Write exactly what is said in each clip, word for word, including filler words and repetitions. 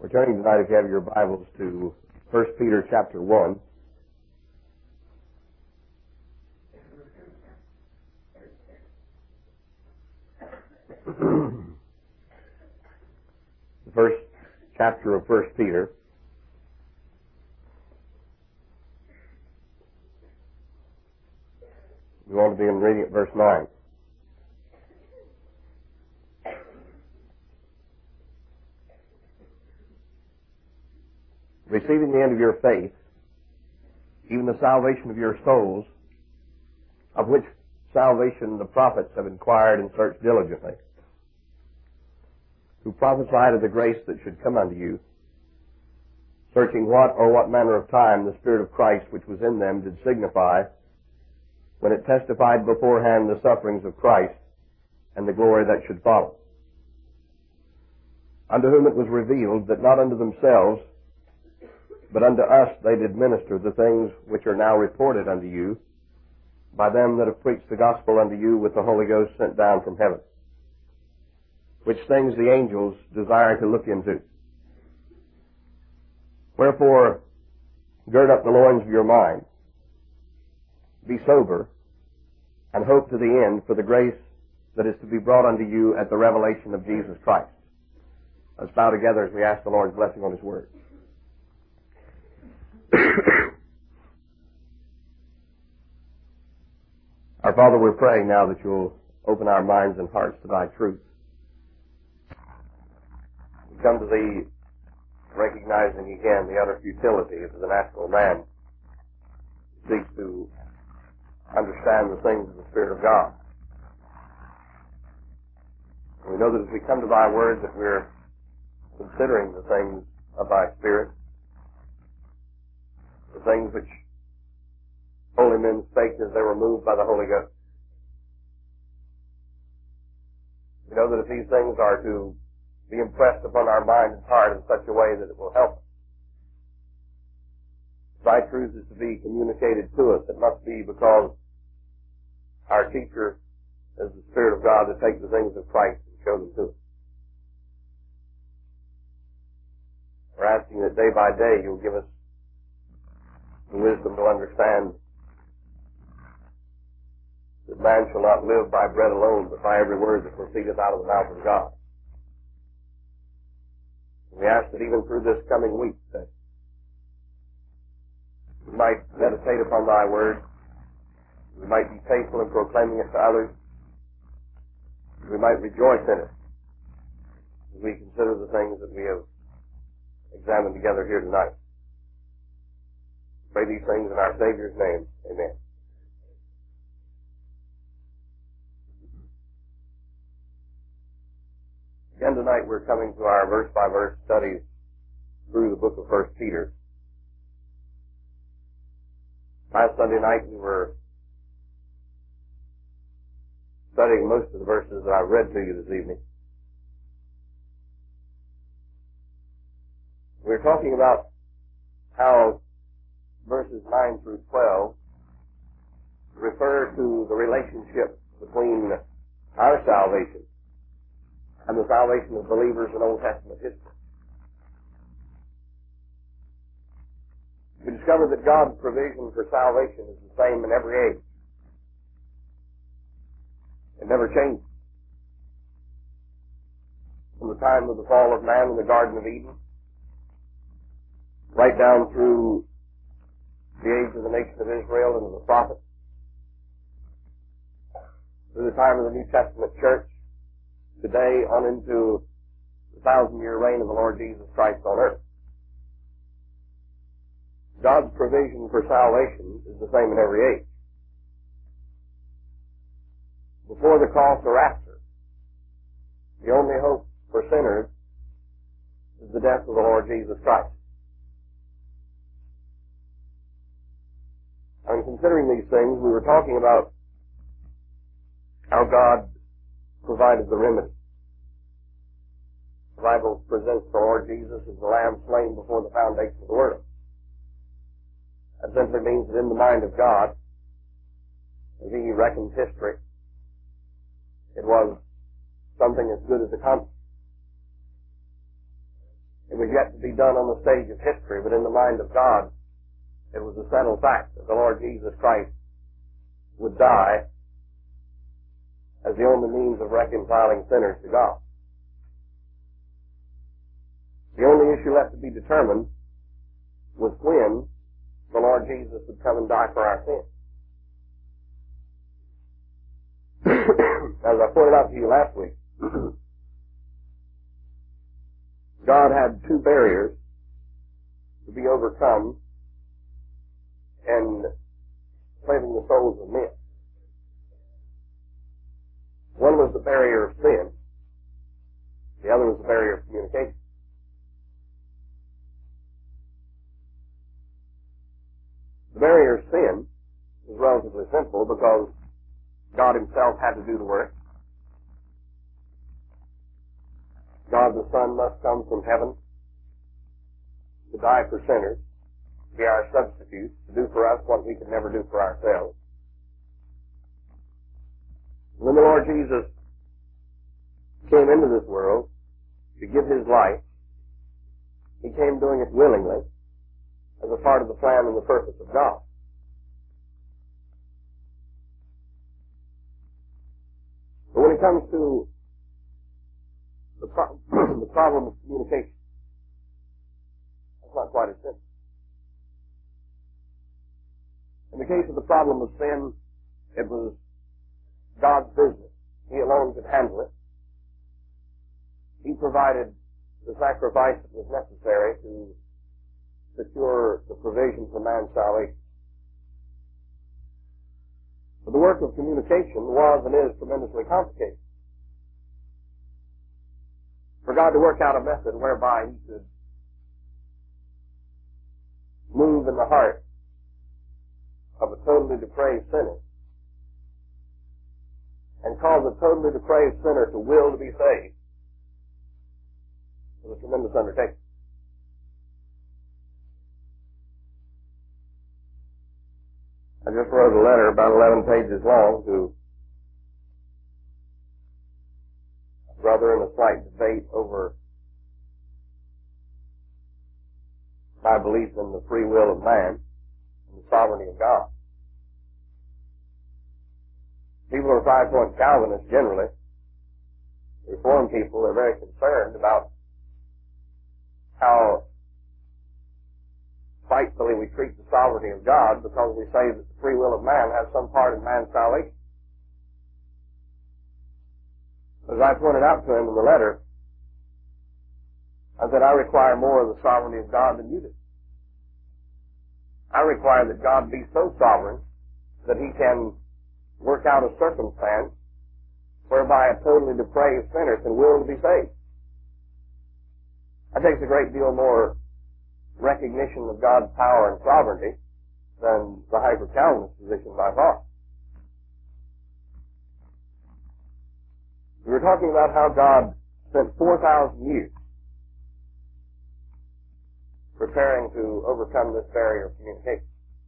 We're turning tonight, if you have your Bibles, to First Peter chapter one. The first chapter of First Peter. We want to begin reading at verse nine. Receiving the end of your faith, even the salvation of your souls, of which salvation the prophets have inquired and searched diligently, who prophesied of the grace that should come unto you, searching what or what manner of time the Spirit of Christ which was in them did signify, when it testified beforehand the sufferings of Christ and the glory that should follow. Unto whom it was revealed that not unto themselves, but unto us they did minister the things which are now reported unto you by them that have preached the gospel unto you with the Holy Ghost sent down from heaven, which things the angels desire to look into. Wherefore, gird up the loins of your mind, be sober, and hope to the end for the grace that is to be brought unto you at the revelation of Jesus Christ. Let's bow together as we ask the Lord's blessing on His word. Our Father, we're praying now that you'll open our minds and hearts to thy truth. We come to thee recognizing again the utter futility of the natural man who seeks to understand the things of the Spirit of God. And we know that as we come to thy word that we're considering the things of thy Spirit, the things which holy men spake as they were moved by the Holy Ghost. We know that if these things are to be impressed upon our mind and heart in such a way that it will help us, thy truth is to be communicated to us. It must be because our teacher is the Spirit of God to take the things of Christ and show them to us. We're asking that day by day you'll give us the wisdom to understand that man shall not live by bread alone, but by every word that proceedeth out of the mouth of God. We ask that even through this coming week that we might meditate upon thy word, we might be faithful in proclaiming it to others, we might rejoice in it as we consider the things that we have examined together here tonight. Pray these things in our Savior's name. Amen. Again tonight we're coming to our verse-by-verse studies through the book of First Peter. Last Sunday night we were studying most of the verses that I've read to you this evening. We were talking about how verses nine through twelve refer to the relationship between our salvation and the salvation of believers in Old Testament history. We discovered that God's provision for salvation is the same in every age. It never changes. From the time of the fall of man in the Garden of Eden, right down through the age of the nation of Israel and of the prophets, through the time of the New Testament church, today on into the thousand-year reign of the Lord Jesus Christ on earth. God's provision for salvation is the same in every age. Before the cross or after, the only hope for sinners is the death of the Lord Jesus Christ. And considering these things, we were talking about how God provided the remedy. The Bible presents the Lord Jesus as the Lamb slain before the foundation of the world. That simply means that in the mind of God, as He reckons history, it was something as good as a conscience. It was yet to be done on the stage of history, but in the mind of God, it was a settled fact that the Lord Jesus Christ would die as the only means of reconciling sinners to God. The only issue left to be determined was when the Lord Jesus would come and die for our sins. As I pointed out to you last week, God had two barriers to be overcome in saving the souls of men. One was the barrier of sin. The other was the barrier of communication. The barrier of sin is relatively simple because God himself had to do the work. God the Son must come from heaven to die for sinners, to be our substitute, to do for us what we could never do for ourselves. When the Lord Jesus came into this world to give his life, he came doing it willingly as a part of the plan and the purpose of God. But when it comes to the, pro- the problem of communication, that's not quite as simple. In the case of the problem of sin, it was God's business. He alone could handle it. He provided the sacrifice that was necessary to secure the provision for man's salvation. But the work of communication was and is tremendously complicated. For God to work out a method whereby he could move in the heart of a totally depraved sinner and cause a totally depraved sinner to will to be saved was a tremendous undertaking. I just wrote a letter about eleven pages long to a brother in a slight debate over my belief in the free will of man and the sovereignty of God. People who are five-point Calvinists generally, Reformed people, are very concerned about how spitefully we treat the sovereignty of God because we say that the free will of man has some part in man's salvation. As I pointed out to him in the letter, I said, I require more of the sovereignty of God than you do. I require that God be so sovereign that he can work out a circumstance whereby a totally depraved sinner can will to be saved. That takes a great deal more recognition of God's power and sovereignty than the hyper-Calvinist position by far. We were talking about how God spent four thousand years preparing to overcome this barrier of communication.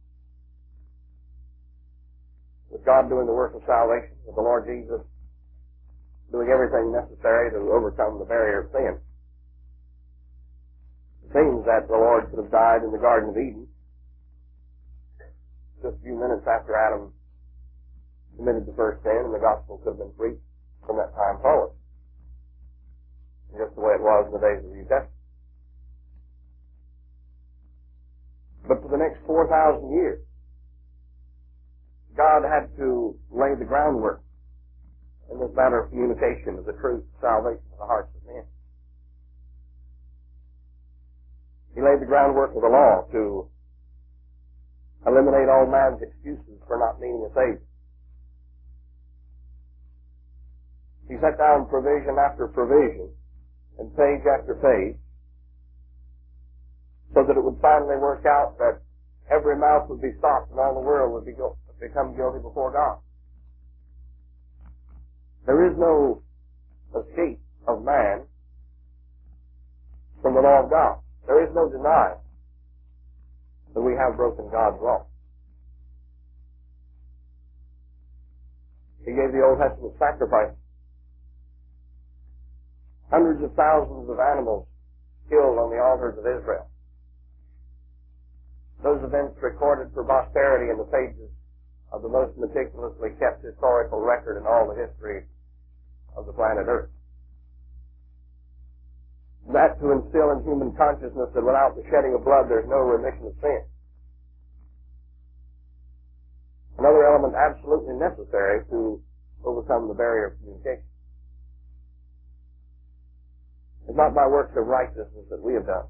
With God doing the work of salvation, with the Lord Jesus doing everything necessary to overcome the barrier of sin. It seems that the Lord could have died in the Garden of Eden just a few minutes after Adam committed the first sin, and the gospel could have been preached from that time forward. Just the way it was in the days of the New Testament. But for the next four thousand years, God had to lay the groundwork in this matter of communication of the truth of salvation in the hearts of men. He laid the groundwork of the law to eliminate all man's excuses for not needing a Savior. He set down provision after provision and page after page so that it would finally work out that every mouth would be stopped and all the world would be guilty. Become guilty before God. There is no escape of man from the law of God. There is no denying that we have broken God's law. He gave the Old Testament sacrifice. Hundreds of thousands of animals killed on the altars of Israel. Those events recorded for posterity in the pages of the most meticulously kept historical record in all the history of the planet Earth. That to instill in human consciousness that without the shedding of blood there's no remission of sin. Another element absolutely necessary to overcome the barrier of communication. It's not by works of righteousness that we have done.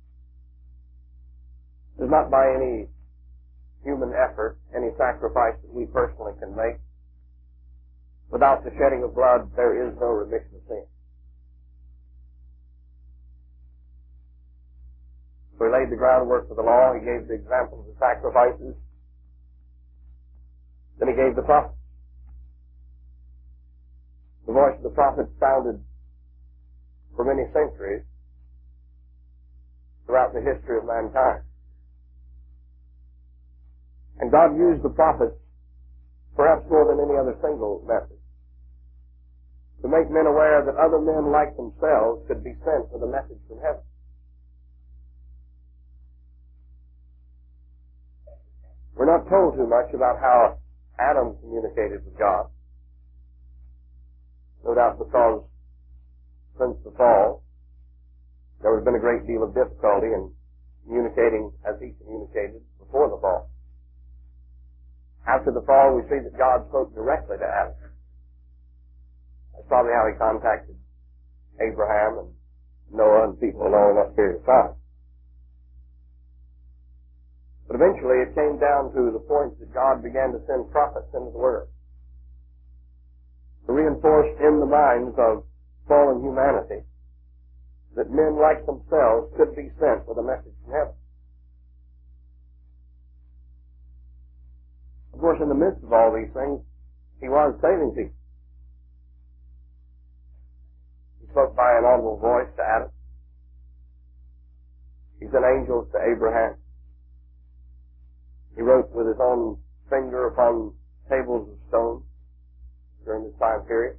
It's not by any human effort, any sacrifice that we personally can make. Without the shedding of blood, there is no remission of sin. So he laid the groundwork for the law. He gave the examples of sacrifices. Then he gave the prophets. The voice of the prophets sounded for many centuries throughout the history of mankind. And God used the prophets, perhaps more than any other single method, to make men aware that other men like themselves could be sent with a message from heaven. We're not told too much about how Adam communicated with God. No doubt because since the fall, there has been a great deal of difficulty in communicating as he communicated before the fall. After the fall, we see that God spoke directly to Adam. That's probably how he contacted Abraham and Noah and people a long enough period of time. But eventually it came down to the point that God began to send prophets into the world to reinforce in the minds of fallen humanity that men like themselves could be sent with a message from heaven. Of course, in the midst of all these things, he was saving people. He spoke by an audible voice to Adam. He sent angels to Abraham. He wrote with his own finger upon tables of stone during this time period.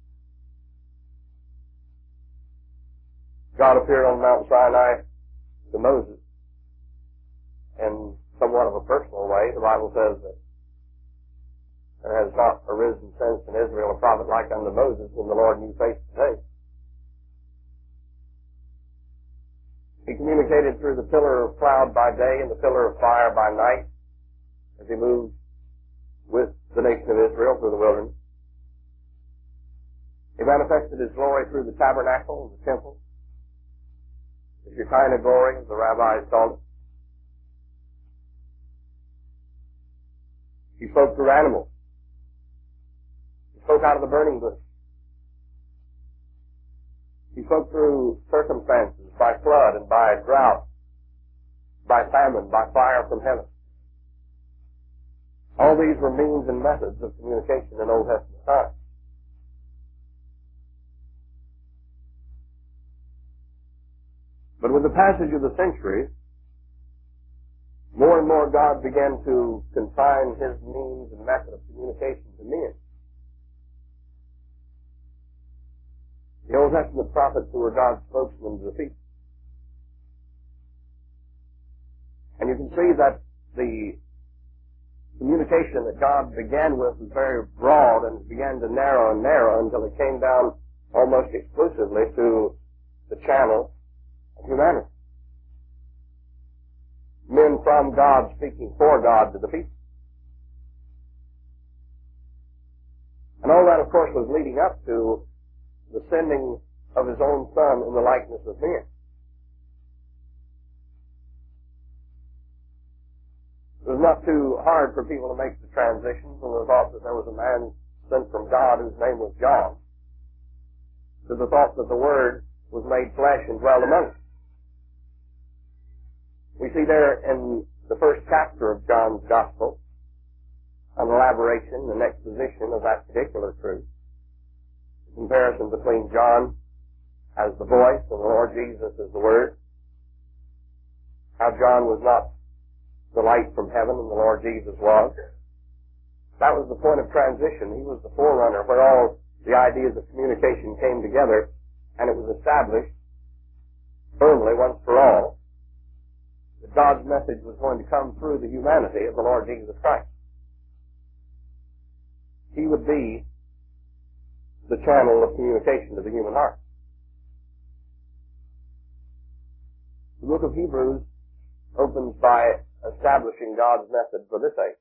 God appeared on Mount Sinai to Moses in somewhat of a personal way. The Bible says that there has not arisen since in Israel a prophet like unto Moses, whom the Lord knew face to face. He communicated through the pillar of cloud by day and the pillar of fire by night as he moved with the nation of Israel through the wilderness. He manifested his glory through the tabernacle and the temple. The Shekinah glory, as the rabbis called it. He spoke through animals. He spoke out of the burning bush. He spoke through circumstances, by flood and by drought, by famine, by fire from heaven. All these were means and methods of communication in Old Testament times. But with the passage of the centuries, more and more God began to confine his means and method of communication to men. The Old Testament prophets who were God's spokesmen to the people. And you can see that the communication that God began with was very broad and began to narrow and narrow until it came down almost exclusively to the channel of humanity. Men from God speaking for God to the people. And all that, of course, was leading up to the sending of his own Son in the likeness of men. It was not too hard for people to make the transition from the thought that there was a man sent from God whose name was John to the thought that the Word was made flesh and dwelt among us. We see there in the first chapter of John's Gospel an elaboration and exposition of that particular truth. The comparison between John as the voice and the Lord Jesus as the Word. How John was not the light from heaven and the Lord Jesus was. That was the point of transition. He was the forerunner where all the ideas of communication came together, and it was established firmly once for all that God's message was going to come through the humanity of the Lord Jesus Christ. He would be the channel of communication to the human heart. The book of Hebrews opens by establishing God's method for this age.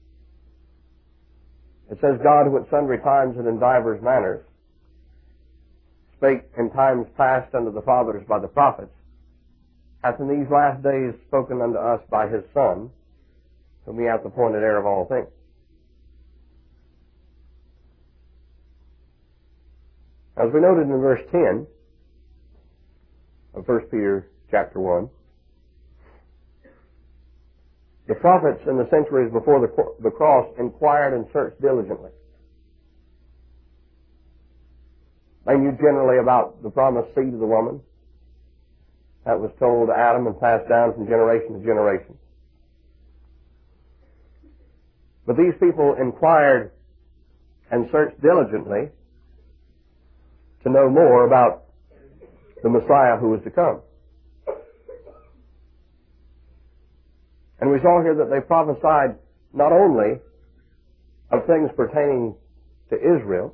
It says, God, who at sundry times and in divers manners spake in times past unto the fathers by the prophets, hath in these last days spoken unto us by his Son, whom he hath appointed heir of all things. As we noted in verse ten of First Peter chapter one, the prophets in the centuries before the, the cross inquired and searched diligently. They knew generally about the promised seed of the woman that was told to Adam and passed down from generation to generation. But these people inquired and searched diligently to know more about the Messiah who was to come. And we saw here that they prophesied not only of things pertaining to Israel,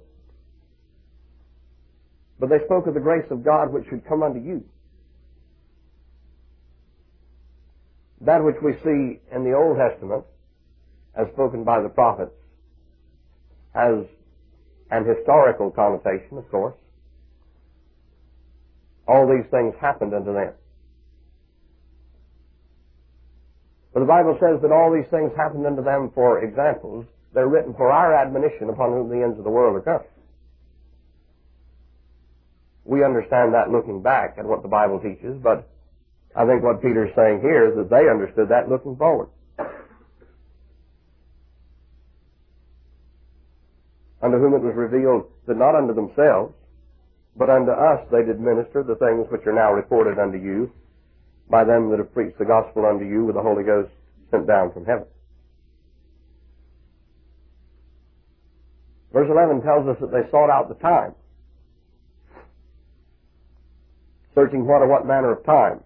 but they spoke of the grace of God which should come unto you. That which we see in the Old Testament, as spoken by the prophets, has an historical connotation, of course. All these things happened unto them. But the Bible says that all these things happened unto them for examples. They're written for our admonition, upon whom the ends of the world are come. We understand that looking back at what the Bible teaches, but I think what Peter's saying here is that they understood that looking forward. Unto whom it was revealed that not unto themselves, but unto us they did minister the things which are now reported unto you, by them that have preached the gospel unto you with the Holy Ghost sent down from heaven. Verse eleven tells us that they sought out the time, searching what or what manner of time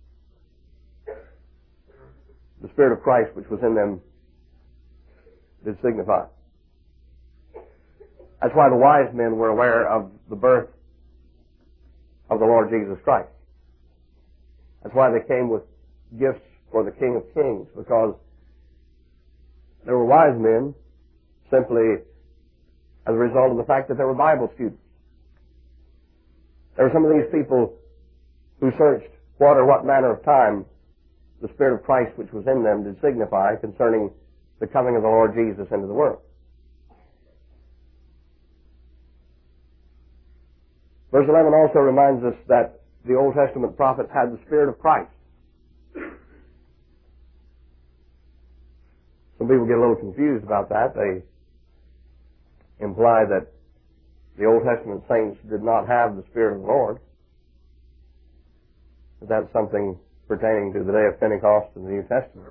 the Spirit of Christ which was in them did signify. That's why the wise men were aware of the birth of the Lord Jesus Christ. That's why they came with gifts for the King of Kings, because there were wise men simply as a result of the fact that they were Bible students. There were some of these people who searched what or what manner of time the Spirit of Christ which was in them did signify concerning the coming of the Lord Jesus into the world. Verse eleven also reminds us that the Old Testament prophets had the Spirit of Christ. Some people get a little confused about that. They imply that the Old Testament saints did not have the Spirit of the Lord. But that's something pertaining to the day of Pentecost in the New Testament.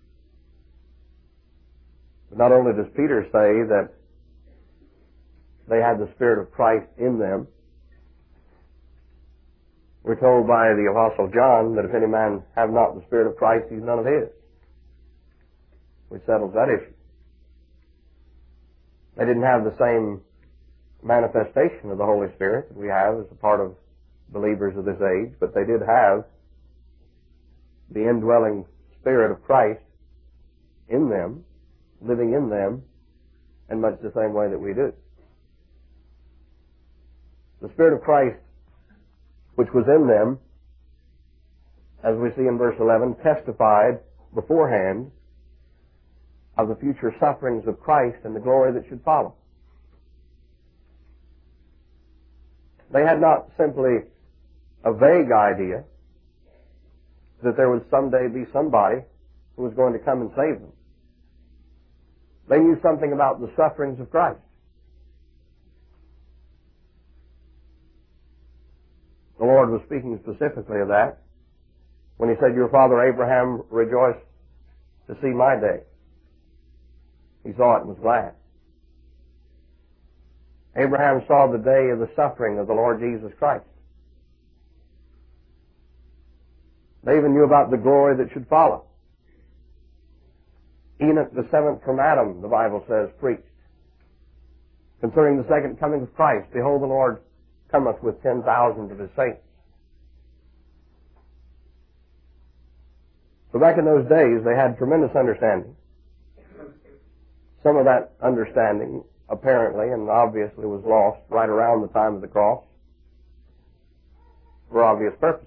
But not only does Peter say that they had the Spirit of Christ in them, we're told by the Apostle John that if any man have not the Spirit of Christ, he's none of his, which settles that issue. They didn't have the same manifestation of the Holy Spirit that we have as a part of believers of this age, but they did have the indwelling Spirit of Christ in them, living in them, in much the same way that we do. The Spirit of Christ which was in them, as we see in verse eleven, testified beforehand of the future sufferings of Christ and the glory that should follow. They had not simply a vague idea that there would someday be somebody who was going to come and save them. They knew something about the sufferings of Christ. The Lord was speaking specifically of that when he said, your father Abraham rejoiced to see my day. He saw it and was glad. Abraham saw the day of the suffering of the Lord Jesus Christ. They even knew about the glory that should follow. Enoch, the seventh from Adam, the Bible says, preached concerning the second coming of Christ. Behold, the Lord cometh with ten thousand of his saints. So back in those days, they had tremendous understanding. Some of that understanding, apparently and obviously, was lost right around the time of the cross for obvious purposes.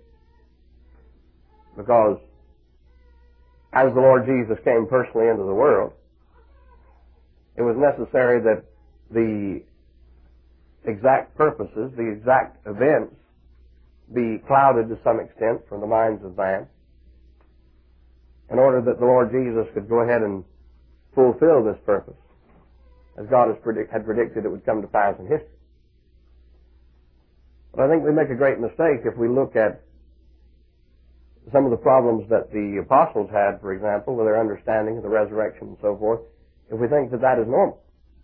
Because as the Lord Jesus came personally into the world, it was necessary that the exact purposes, the exact events, be clouded to some extent from the minds of man, in order that the Lord Jesus could go ahead and fulfill this purpose, as God has predict, had predicted it would come to pass in history. But I think we make a great mistake if we look at some of the problems that the apostles had, for example, with their understanding of the resurrection and so forth, if we think that that is normal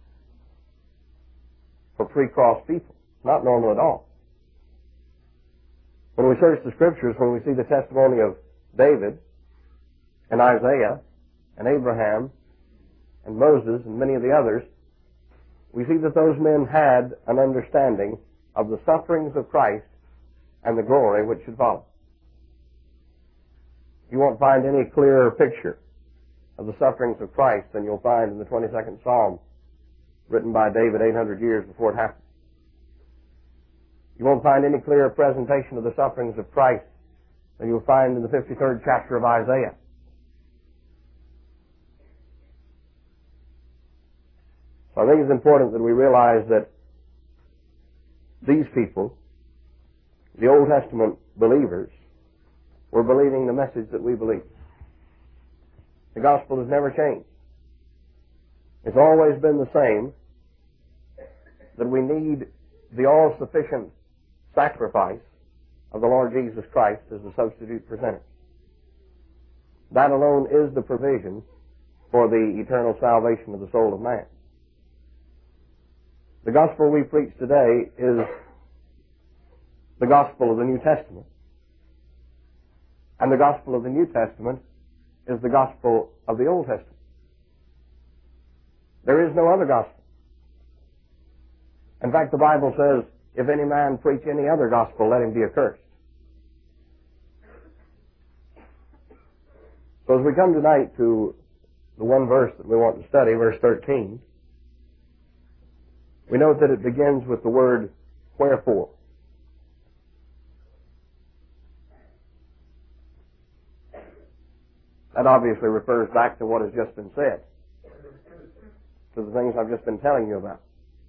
for pre-cross people. Not normal at all. When we search the Scriptures, when we see the testimony of David and Isaiah and Abraham and Moses and many of the others, we see that those men had an understanding of the sufferings of Christ and the glory which should follow. You won't find any clearer picture of the sufferings of Christ than you'll find in the twenty-second Psalm, written by David eight hundred years before it happened. You won't find any clearer presentation of the sufferings of Christ than you'll find in the fifty-third chapter of Isaiah. So I think it's important that we realize that these people, the Old Testament believers, were believing the message that we believe. The gospel has never changed. It's always been the same, that we need the all-sufficient sacrifice of the Lord Jesus Christ as the substitute for sinners. That alone is the provision for the eternal salvation of the soul of man. The gospel we preach today is the gospel of the New Testament. And the gospel of the New Testament is the gospel of the Old Testament. There is no other gospel. In fact, the Bible says, if any man preach any other gospel, let him be accursed. So as we come tonight to the one verse that we want to study, verse thirteen, we note that it begins with the word, wherefore. That obviously refers back to what has just been said, to the things I've just been telling you about.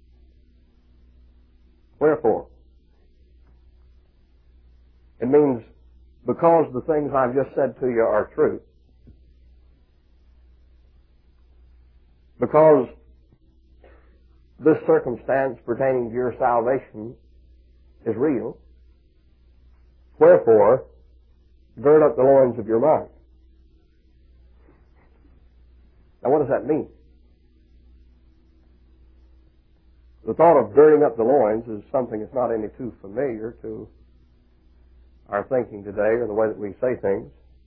Wherefore? It means because the things I've just said to you are true, because this circumstance pertaining to your salvation is real, wherefore, gird up the loins of your mind. Now what does that mean? The thought of girding up the loins is something that's not any too familiar to our thinking today or the way that we say things.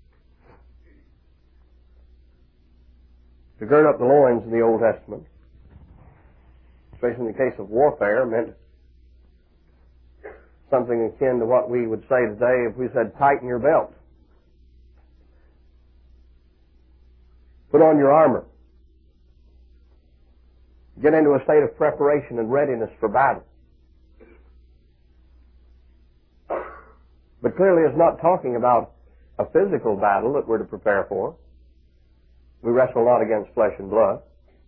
To gird up the loins in the Old Testament, especially in the case of warfare, meant something akin to what we would say today if we said, tighten your belt. Put on your armor. Get into a state of preparation and readiness for battle. But clearly it's not talking about a physical battle that we're to prepare for. We wrestle not against flesh and blood.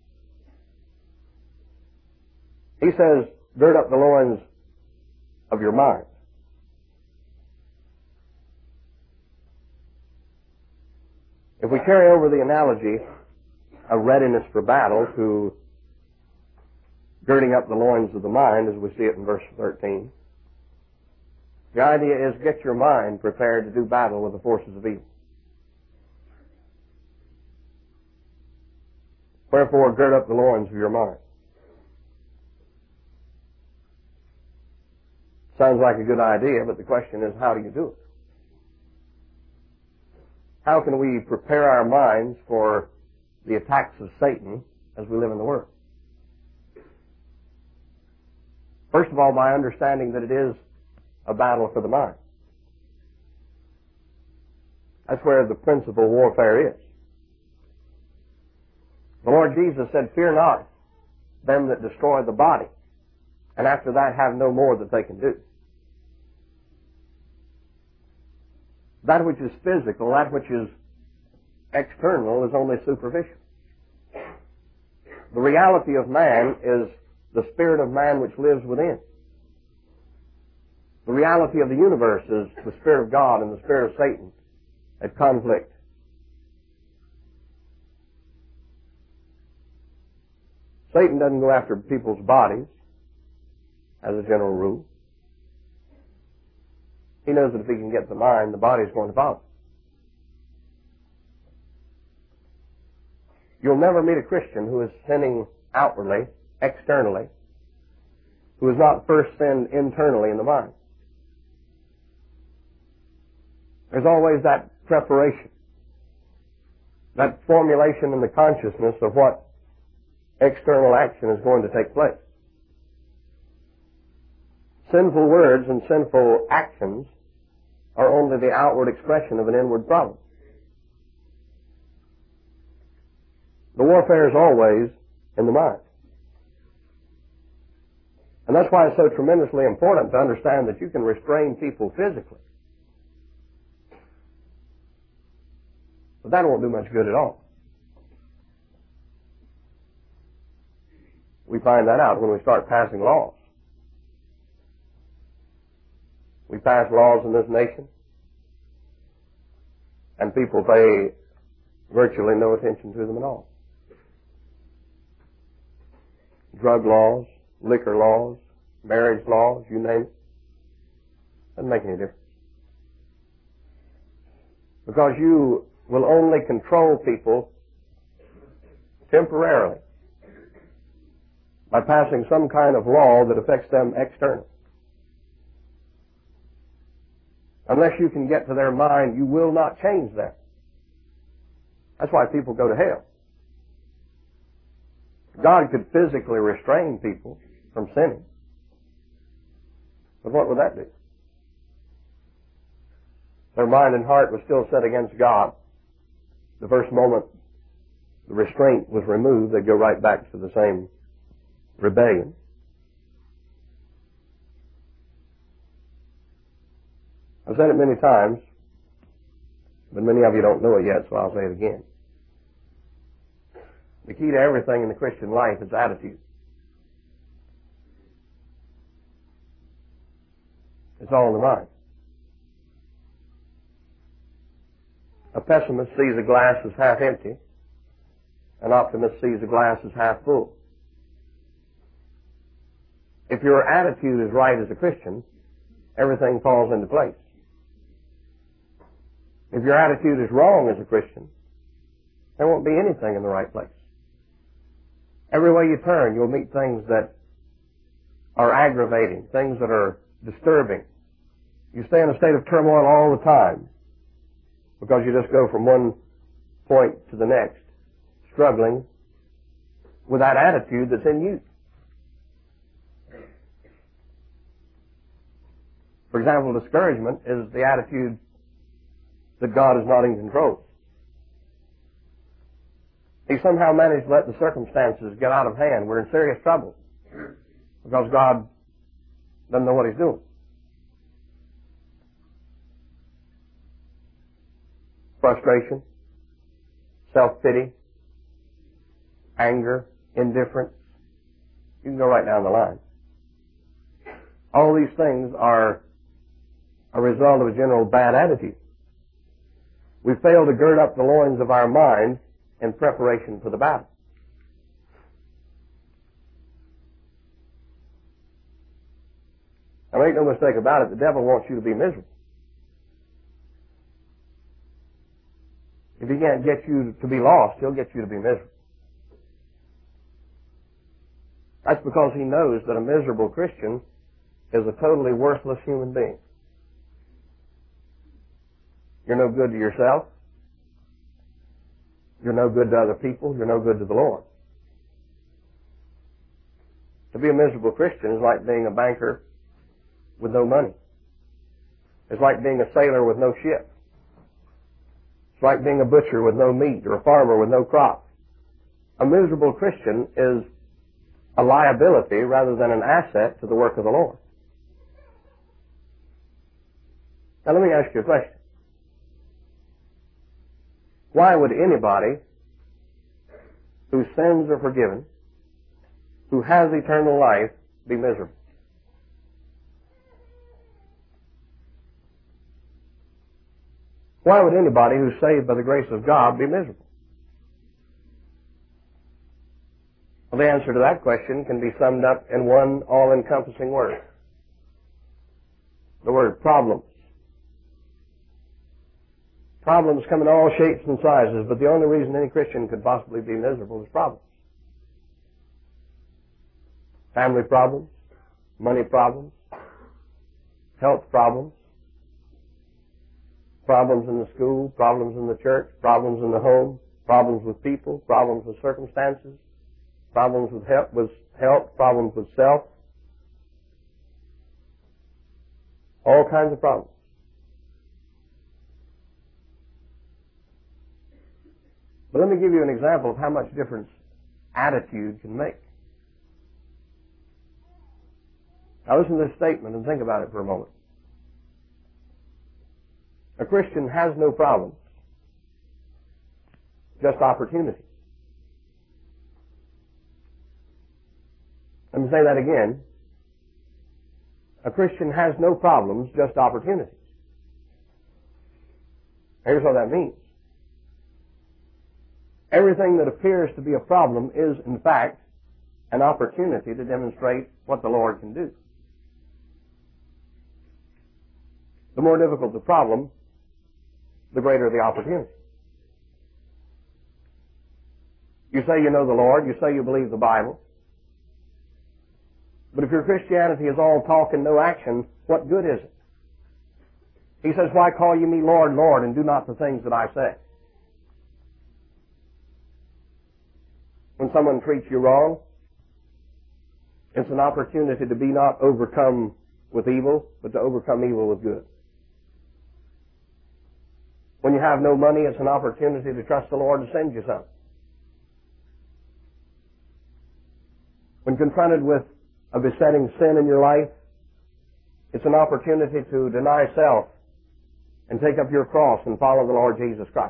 He says, gird up the loins of your mind. If we carry over the analogy of readiness for battle to girding up the loins of the mind, as we see it in verse thirteen, the idea is get your mind prepared to do battle with the forces of evil. Wherefore, gird up the loins of your mind. Sounds like a good idea, but the question is, how do you do it? how can we prepare our minds for the attacks of Satan as we live in the world? First of all, by understanding that it is a battle for the mind. That's where the principal warfare is. The Lord Jesus said, "Fear not them that destroy the body, and after that have no more that they can do." That which is physical, that which is external, is only superficial. The reality of man is the spirit of man which lives within. The reality of the universe is the Spirit of God and the Spirit of Satan at conflict. Satan doesn't go after people's bodies, as a general rule. He knows that if he can get the mind, the body is going to follow. You'll never meet a Christian who is sinning outwardly, externally, who has not first sinned internally in the mind. There's always that preparation, that formulation in the consciousness of what external action is going to take place. Sinful words and sinful actions are only the outward expression of an inward problem. The warfare is always in the mind. And that's why it's so tremendously important to understand that you can restrain people physically. But that won't do much good at all. We find that out when we start passing laws. We pass laws in this nation, and people pay virtually no attention to them at all. Drug laws, liquor laws, marriage laws, you name it. Doesn't make any difference. Because you will only control people temporarily by passing some kind of law that affects them externally. Unless you can get to their mind, you will not change them. That's why people go to hell. God could physically restrain people from sinning. But what would that do? Their mind and heart was still set against God. The first moment the restraint was removed, they'd go right back to the same rebellion. I've said it many times, but many of you don't know it yet, so I'll say it again. The key to everything in the Christian life is attitude. It's all in the mind. A pessimist sees a glass as half empty. An optimist sees a glass as half full. If your attitude is right as a Christian, everything falls into place. If your attitude is wrong as a Christian, there won't be anything in the right place. Everywhere you turn, you'll meet things that are aggravating, things that are disturbing. You stay in a state of turmoil all the time because you just go from one point to the next, struggling with that attitude that's in you. For example, discouragement is the attitude that God is not in control. He somehow managed to let the circumstances get out of hand. We're in serious trouble because God doesn't know what He's doing. Frustration, self-pity, anger, indifference. You can go right down the line. All these things are a result of a general bad attitude. We fail to gird up the loins of our mind in preparation for the battle. Now make no mistake about it, the devil wants you to be miserable. If he can't get you to be lost, he'll get you to be miserable. That's because he knows that a miserable Christian is a totally worthless human being. You're no good to yourself. You're no good to other people. You're no good to the Lord. To be a miserable Christian is like being a banker with no money. It's like being a sailor with no ship. It's like being a butcher with no meat or a farmer with no crop. A miserable Christian is a liability rather than an asset to the work of the Lord. Now let me ask you a question. Why would anybody whose sins are forgiven, who has eternal life, be miserable? Why would anybody who's saved by the grace of God be miserable? Well, the answer to that question can be summed up in one all-encompassing word. The word problems. Problems come in all shapes and sizes, but the only reason any Christian could possibly be miserable is problems. Family problems, money problems, health problems, problems in the school, problems in the church, problems in the home, problems with people, problems with circumstances, problems with health, with health, problems with self, all kinds of problems. But let me give you an example of how much difference attitude can make. Now listen to this statement and think about it for a moment. A Christian has no problems, just opportunities. Let me say that again. A Christian has no problems, just opportunities. Here's what that means. Everything that appears to be a problem is, in fact, an opportunity to demonstrate what the Lord can do. The more difficult the problem, the greater the opportunity. You say you know the Lord, you say you believe the Bible, but if your Christianity is all talk and no action, what good is it? He says, why call you me Lord, Lord, and do not the things that I say? When someone treats you wrong, it's an opportunity to be not overcome with evil, but to overcome evil with good. When you have no money, it's an opportunity to trust the Lord to send you some. When confronted with a besetting sin in your life, it's an opportunity to deny self and take up your cross and follow the Lord Jesus Christ.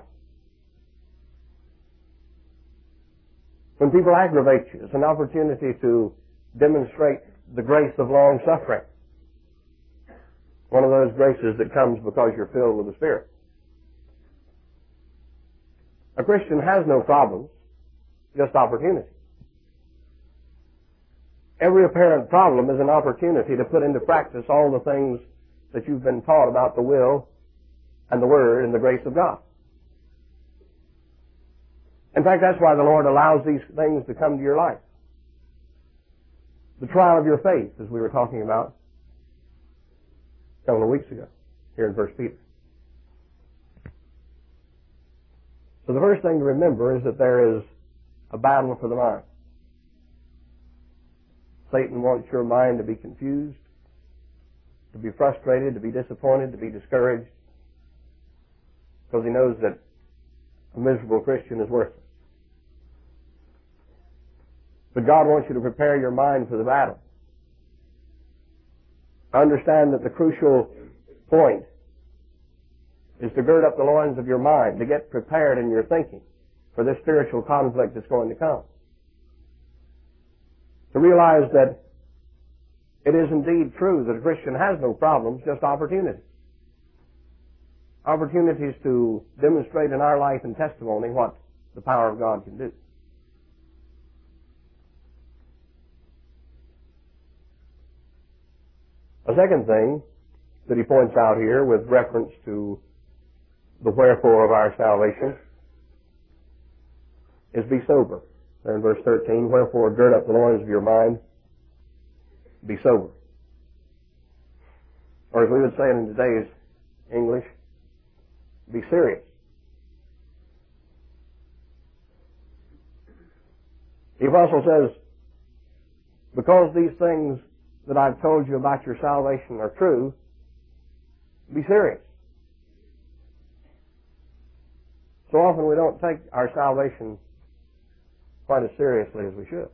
When people aggravate you, it's an opportunity to demonstrate the grace of long suffering. One of those graces that comes because you're filled with the Spirit. A Christian has no problems, just opportunities. Every apparent problem is an opportunity to put into practice all the things that you've been taught about the will and the Word and the grace of God. In fact, that's why the Lord allows these things to come to your life. The trial of your faith, as we were talking about a couple of weeks ago, here in First Peter. So the first thing to remember is that there is a battle for the mind. Satan wants your mind to be confused, to be frustrated, to be disappointed, to be discouraged, because he knows that a miserable Christian is worthless. But God wants you to prepare your mind for the battle. Understand that the crucial point is to gird up the loins of your mind, to get prepared in your thinking for this spiritual conflict that's going to come. To realize that it is indeed true that a Christian has no problems, just opportunities. Opportunities to demonstrate in our life and testimony what the power of God can do. A second thing that he points out here with reference to the wherefore of our salvation is be sober. There in verse thirteen, wherefore gird up the loins of your mind, be sober. Or as we would say it in today's English, be serious. The apostle says, because these things that I've told you about your salvation are true, be serious. So often we don't take our salvation quite as seriously as we should.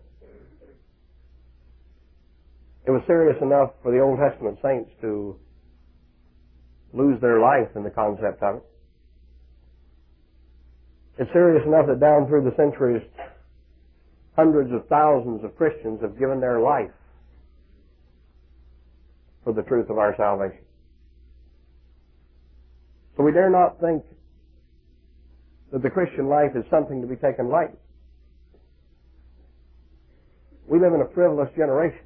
It was serious enough for the Old Testament saints to lose their life in the concept of it. It's serious enough that down through the centuries, hundreds of thousands of Christians have given their life for the truth of our salvation. So we dare not think that the Christian life is something to be taken lightly. We live in a frivolous generation.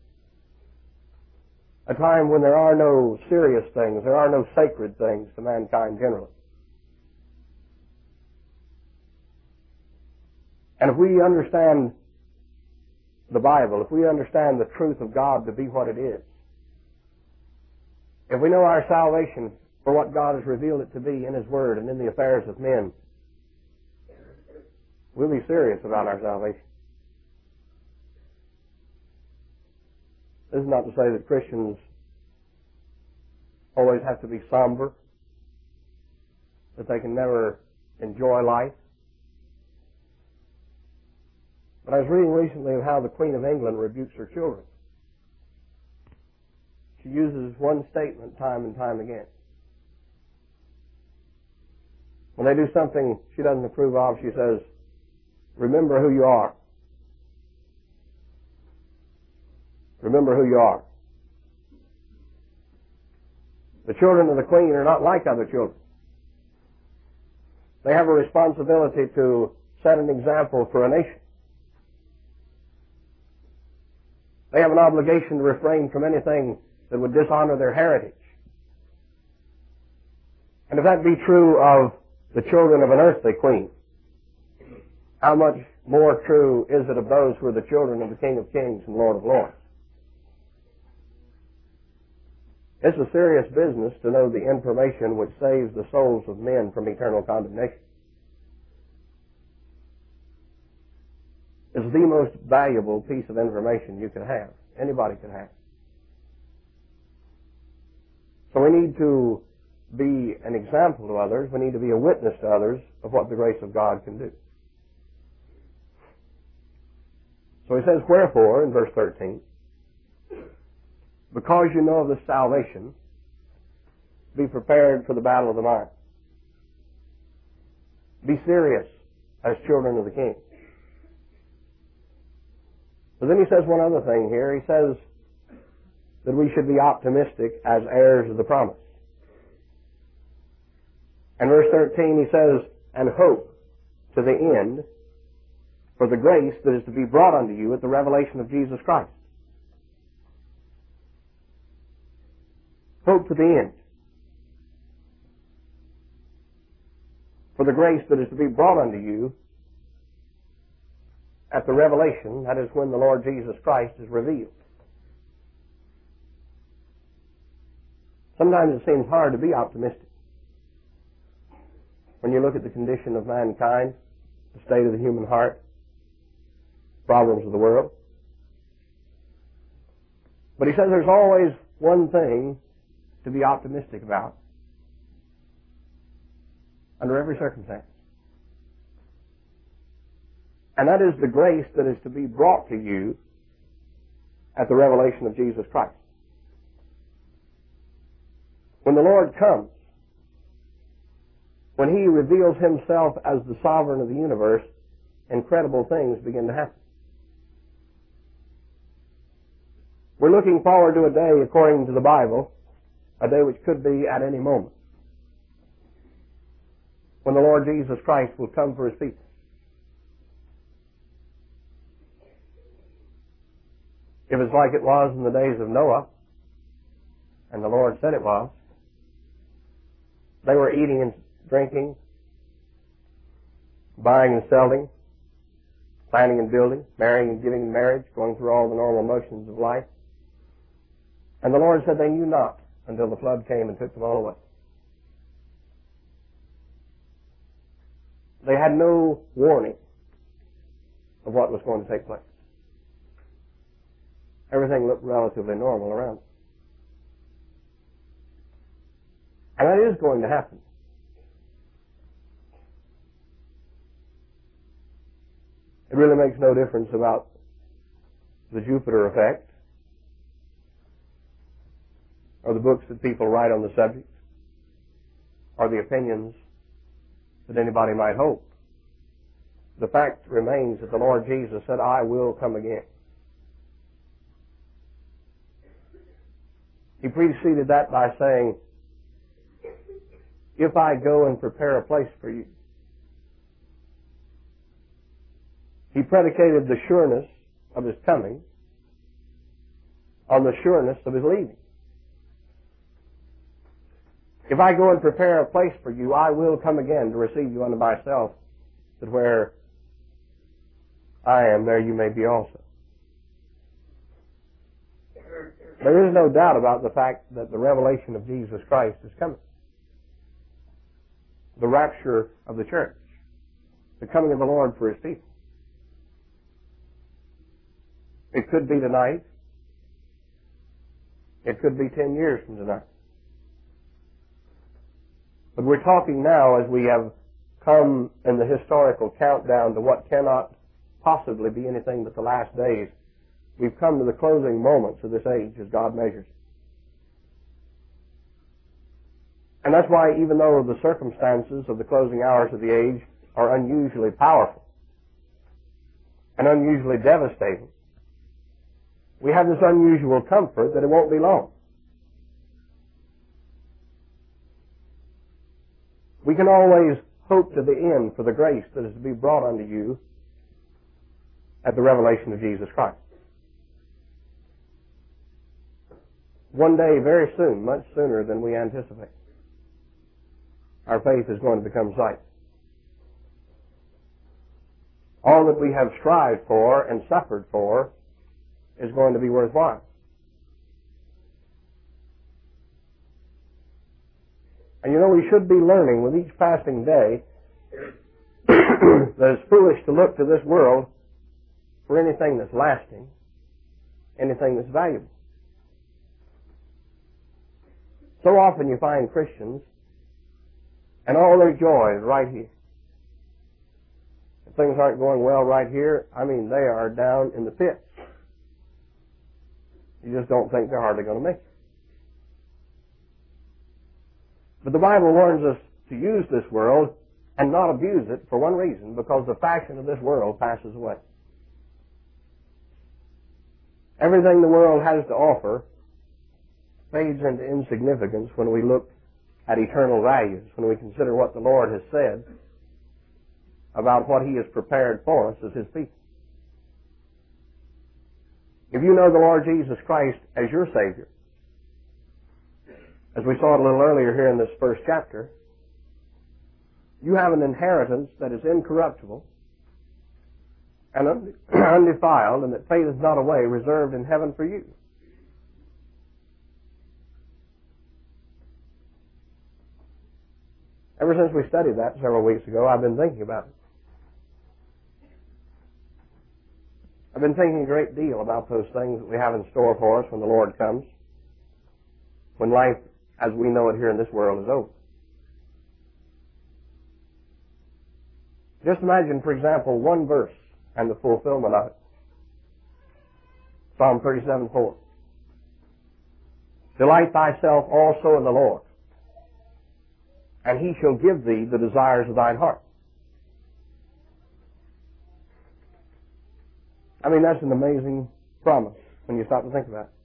A time when there are no serious things, there are no sacred things to mankind generally. And if we understand the Bible, if we understand the truth of God to be what it is, if we know our salvation for what God has revealed it to be in His Word and in the affairs of men, we'll be serious about our salvation. This is not to say that Christians always have to be somber, that they can never enjoy life. But I was reading recently of how the Queen of England rebukes her children. She uses one statement time and time again. When they do something she doesn't approve of, she says, remember who you are. Remember who you are. The children of the Queen are not like other children. They have a responsibility to set an example for a nation. They have an obligation to refrain from anything that would dishonor their heritage. And if that be true of the children of an earthly queen, how much more true is it of those who are the children of the King of Kings and Lord of Lords? It's a serious business to know the information which saves the souls of men from eternal condemnation. It's the most valuable piece of information you could have, anybody could have. So we need to be an example to others. We need to be a witness to others of what the grace of God can do. So he says, wherefore, in verse thirteen, because you know of the salvation, be prepared for the battle of the mind. Be serious as children of the King. But then he says one other thing here. He says that we should be optimistic as heirs of the promise. And verse thirteen he says, and hope to the end for the grace that is to be brought unto you at the revelation of Jesus Christ. Hope to the end. For the grace that is to be brought unto you at the revelation, that is when the Lord Jesus Christ is revealed. Sometimes it seems hard to be optimistic. When you look at the condition of mankind, the state of the human heart, problems of the world. But he says there's always one thing to be optimistic about under every circumstance. And that is the grace that is to be brought to you at the revelation of Jesus Christ. When the Lord comes, when He reveals Himself as the sovereign of the universe, incredible things begin to happen. We're looking forward to a day, according to the Bible, a day which could be at any moment, when the Lord Jesus Christ will come for His people. If it's like it was in the days of Noah, and the Lord said it was, they were eating and drinking, buying and selling, planning and building, marrying and giving in marriage, going through all the normal motions of life. And the Lord said they knew not until the flood came and took them all away. They had no warning of what was going to take place. Everything looked relatively normal around us. And that is going to happen. It really makes no difference about the Jupiter effect or the books that people write on the subject or the opinions that anybody might hold. The fact remains that the Lord Jesus said, I will come again. He preceded that by saying, if I go and prepare a place for you. He predicated the sureness of his coming on the sureness of his leaving. If I go and prepare a place for you, I will come again to receive you unto myself, that where I am, there you may be also. There is no doubt about the fact that the revelation of Jesus Christ is coming. The rapture of the church. The coming of the Lord for his people. It could be tonight. It could be ten years from tonight. But we're talking now as we have come in the historical countdown to what cannot possibly be anything but the last days. We've come to the closing moments of this age as God measures it. And that's why even though the circumstances of the closing hours of the age are unusually powerful and unusually devastating, we have this unusual comfort that it won't be long. We can always hope to the end for the grace that is to be brought unto you at the revelation of Jesus Christ. One day, very soon, much sooner than we anticipate, our faith is going to become sight. All that we have strived for and suffered for is going to be worthwhile. And you know, we should be learning with each passing day that it's foolish to look to this world for anything that's lasting, anything that's valuable. So often you find Christians, and all their joy is right here. If things aren't going well right here, I mean, they are down in the pits. You just don't think they're hardly going to make it. But the Bible warns us to use this world and not abuse it for one reason, because the fashion of this world passes away. Everything the world has to offer fades into insignificance when we look at eternal values, when we consider what the Lord has said about what he has prepared for us as his people. If you know the Lord Jesus Christ as your Savior, as we saw it a little earlier here in this first chapter, you have an inheritance that is incorruptible and undefiled, and that fadeth not away, reserved in heaven for you. Ever since we studied that several weeks ago, I've been thinking about it. I've been thinking a great deal about those things that we have in store for us when the Lord comes, when life as we know it here in this world is over. Just imagine, for example, one verse and the fulfillment of it. Psalm thirty-seven four. Delight thyself also in the Lord, and he shall give thee the desires of thine heart. I mean, that's an amazing promise when you stop to think about it.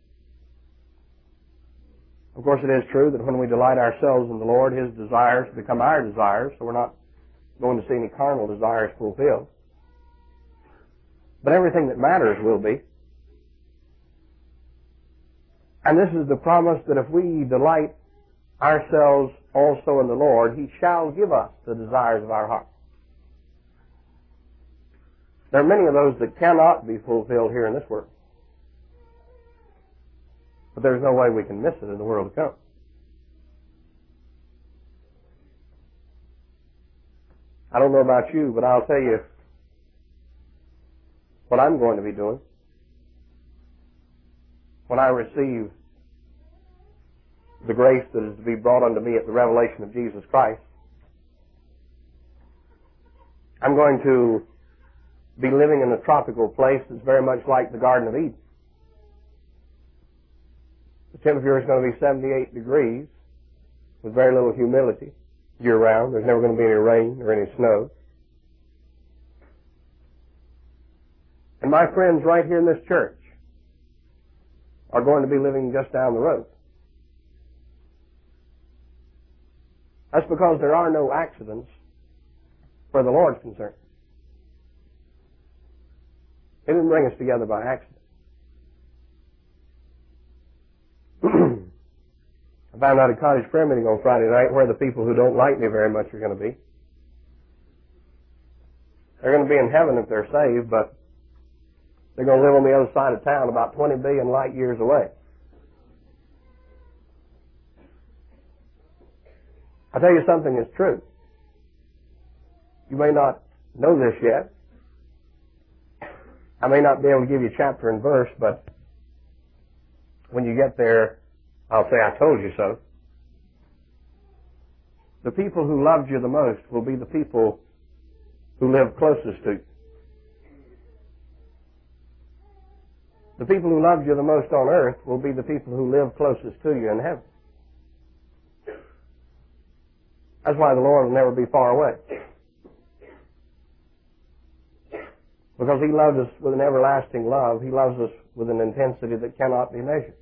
Of course, it is true that when we delight ourselves in the Lord, his desires become our desires, so we're not going to see any carnal desires fulfilled. But everything that matters will be. And this is the promise that if we delight ourselves also in the Lord, he shall give us the desires of our heart. There are many of those that cannot be fulfilled here in this world. But there's no way we can miss it in the world to come. I don't know about you, but I'll tell you, what I'm going to be doing when I receive the grace that is to be brought unto me at the revelation of Jesus Christ. I'm going to be living in a tropical place that's very much like the Garden of Eden. The temperature is going to be seventy-eight degrees with very little humidity year-round. There's never going to be any rain or any snow. And my friends right here in this church are going to be living just down the road. That's because there are no accidents where the Lord's concerned. He didn't bring us together by accident. I found out at cottage prayer meeting on Friday night where the people who don't like me very much are going to be. They're going to be in heaven if they're saved, but they're going to live on the other side of town about twenty billion light years away. I'll tell you something that's true. You may not know this yet. I may not be able to give you chapter and verse, but when you get there, I'll say, I told you so. The people who loved you the most will be the people who live closest to you. The people who loved you the most on earth will be the people who live closest to you in heaven. That's why the Lord will never be far away. Because He loves us with an everlasting love. He loves us with an intensity that cannot be measured.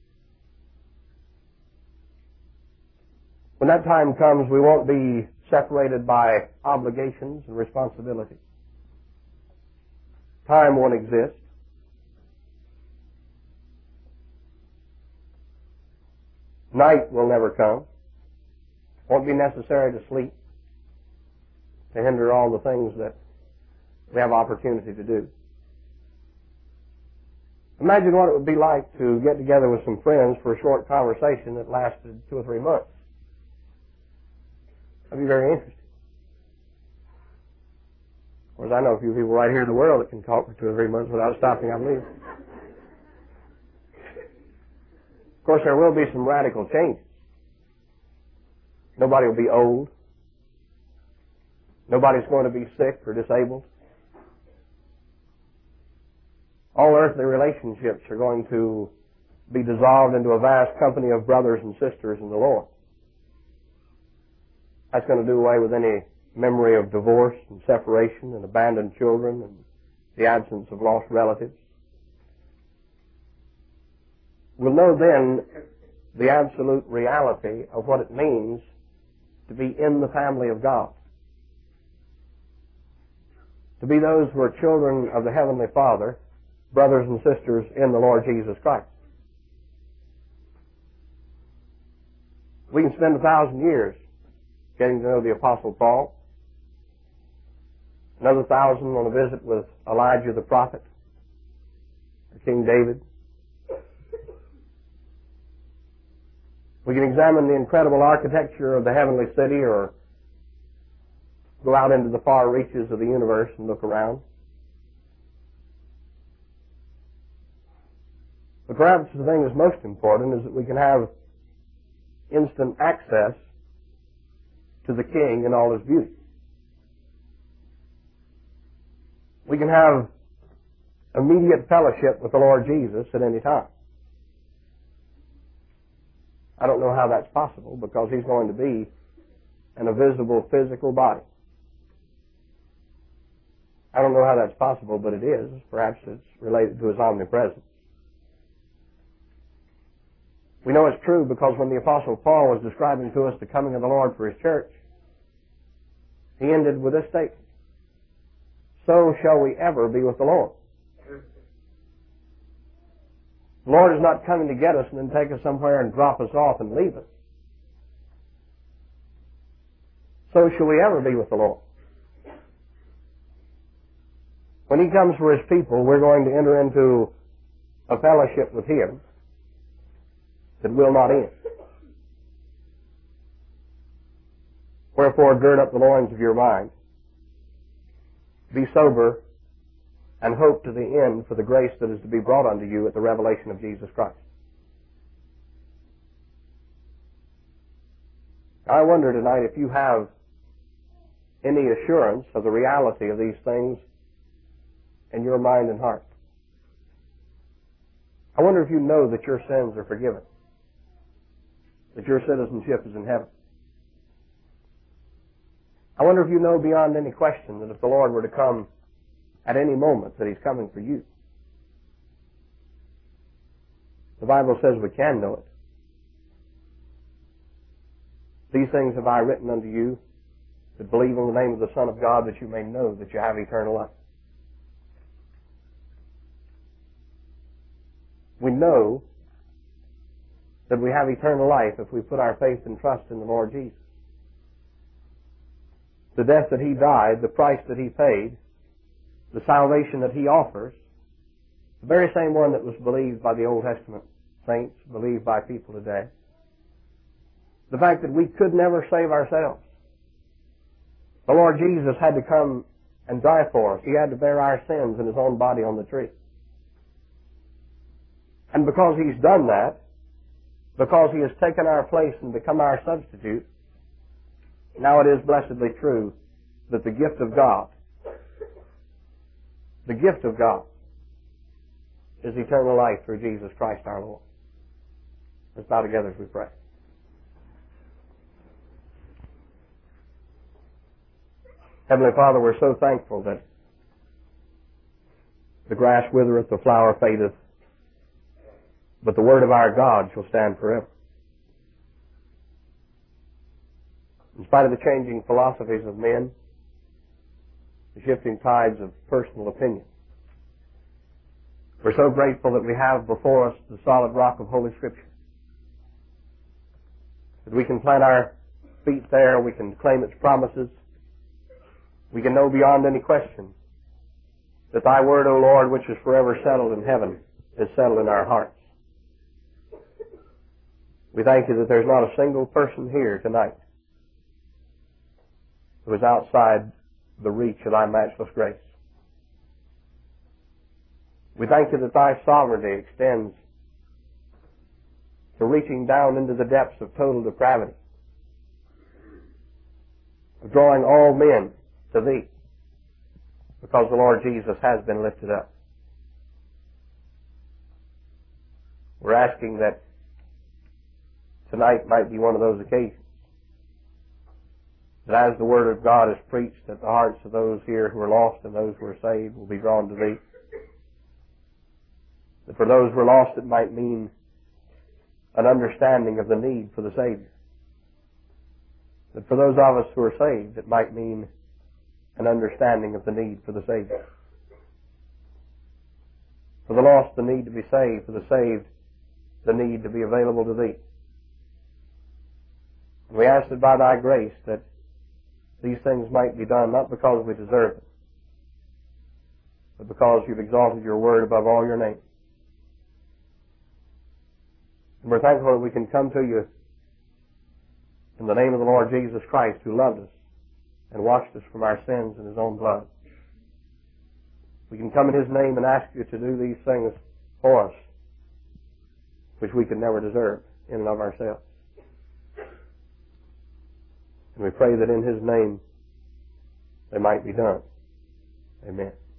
When that time comes, we won't be separated by obligations and responsibilities. Time won't exist. Night will never come. Won't be necessary to sleep to hinder all the things that we have opportunity to do. Imagine what it would be like to get together with some friends for a short conversation that lasted two or three months. That'd be very interesting. Of course, I know a few people right here in the world that can talk for two or three months without stopping, I believe. Of course, there will be some radical changes. Nobody will be old. Nobody's going to be sick or disabled. All earthly relationships are going to be dissolved into a vast company of brothers and sisters in the Lord. That's going to do away with any memory of divorce and separation and abandoned children and the absence of lost relatives. We'll know then the absolute reality of what it means to be in the family of God. To be those who are children of the Heavenly Father, brothers and sisters in the Lord Jesus Christ. We can spend a thousand years getting to know the Apostle Paul, another thousand on a visit with Elijah the prophet, or King David. We can examine the incredible architecture of the heavenly city or go out into the far reaches of the universe and look around. But perhaps the thing that's most important is that we can have instant access to the King in all His beauty. We can have immediate fellowship with the Lord Jesus at any time. I don't know how that's possible because He's going to be in a visible physical body. I don't know how that's possible, but it is. Perhaps it's related to His omnipresence. We know it's true because when the Apostle Paul was describing to us the coming of the Lord for His church, he ended with this statement: so shall we ever be with the Lord. The Lord is not coming to get us and then take us somewhere and drop us off and leave us. So shall we ever be with the Lord. When He comes for His people, we're going to enter into a fellowship with Him that will not end. Wherefore, gird up the loins of your mind. Be sober and hope to the end for the grace that is to be brought unto you at the revelation of Jesus Christ. I wonder tonight if you have any assurance of the reality of these things in your mind and heart. I wonder if you know that your sins are forgiven, that your citizenship is in heaven. I wonder if you know beyond any question that if the Lord were to come at any moment, that He's coming for you. The Bible says we can know it. These things have I written unto you that believe on the name of the Son of God, that you may know that you have eternal life. We know that we have eternal life if we put our faith and trust in the Lord Jesus. The death that He died, the price that He paid, the salvation that He offers, the very same one that was believed by the Old Testament saints, believed by people today. The fact that we could never save ourselves. The Lord Jesus had to come and die for us. He had to bear our sins in His own body on the tree. And because He's done that, because He has taken our place and become our substitute, now it is blessedly true that the gift of God, the gift of God, is eternal life through Jesus Christ our Lord. Let's bow together as we pray. Heavenly Father, we're so thankful that the grass withereth, the flower fadeth, but the word of our God shall stand forever. In spite of the changing philosophies of men, the shifting tides of personal opinion, we're so grateful that we have before us the solid rock of Holy Scripture, that we can plant our feet there, we can claim its promises, we can know beyond any question that Thy word, O Lord, which is forever settled in heaven, is settled in our hearts. We thank You that there's not a single person here tonight who is outside the reach of Thy matchless grace. We thank You that Thy sovereignty extends to reaching down into the depths of total depravity, of drawing all men to Thee, because the Lord Jesus has been lifted up. We're asking that tonight might be one of those occasions that as the Word of God is preached, that the hearts of those here who are lost and those who are saved will be drawn to Thee. That for those who are lost it might mean an understanding of the need for the Savior. That for those of us who are saved it might mean an understanding of the need for the Savior. For the lost, the need to be saved. For the saved, the need to be available to Thee. And we ask that by Thy grace that these things might be done, not because we deserve it, but because You've exalted Your word above all Your name. And we're thankful that we can come to You in the name of the Lord Jesus Christ, who loved us and washed us from our sins in His own blood. We can come in His name and ask You to do these things for us, which we could never deserve in and of ourselves. And we pray that in His name they might be done. Amen.